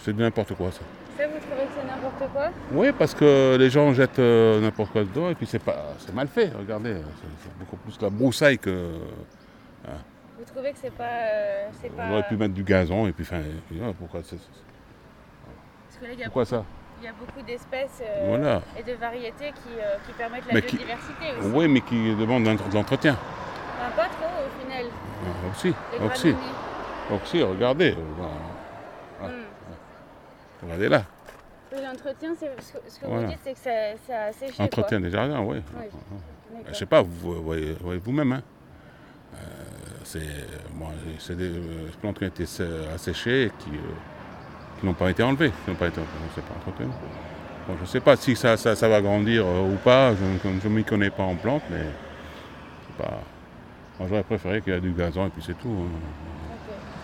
c'est de n'importe quoi ça. Ça, vous trouvez que c'est n'importe quoi? Oui, parce que les gens jettent n'importe quoi dedans et puis c'est mal fait, regardez. C'est beaucoup plus la broussaille que. Vous trouvez que On aurait pu mettre du gazon et puis pourquoi Parce que là, pourquoi ça? il y a beaucoup d'espèces Voilà. et de variétés qui permettent la Mais biodiversité aussi. Oui, mais qui demandent de l'entretien. Enfin, pas trop au final. Aussi, Les graminées. Aussi, regardez. Regardez là. Oui, l'entretien, ce que Voilà. vous dites, c'est que ça a séché. Entretien des jardins, oui. Oui. Je sais pas, vous voyez vous-même. Hein. C'est des plantes qui ont été asséchées et qui n'ont pas été enlevées. Qui n'ont pas été, on ne sait pas entretenues. Bon, je ne sais pas si ça va grandir ou pas. Je ne m'y connais pas en plantes, mais c'est pas. Moi, j'aurais préféré qu'il y ait du gazon et puis c'est tout. Hein.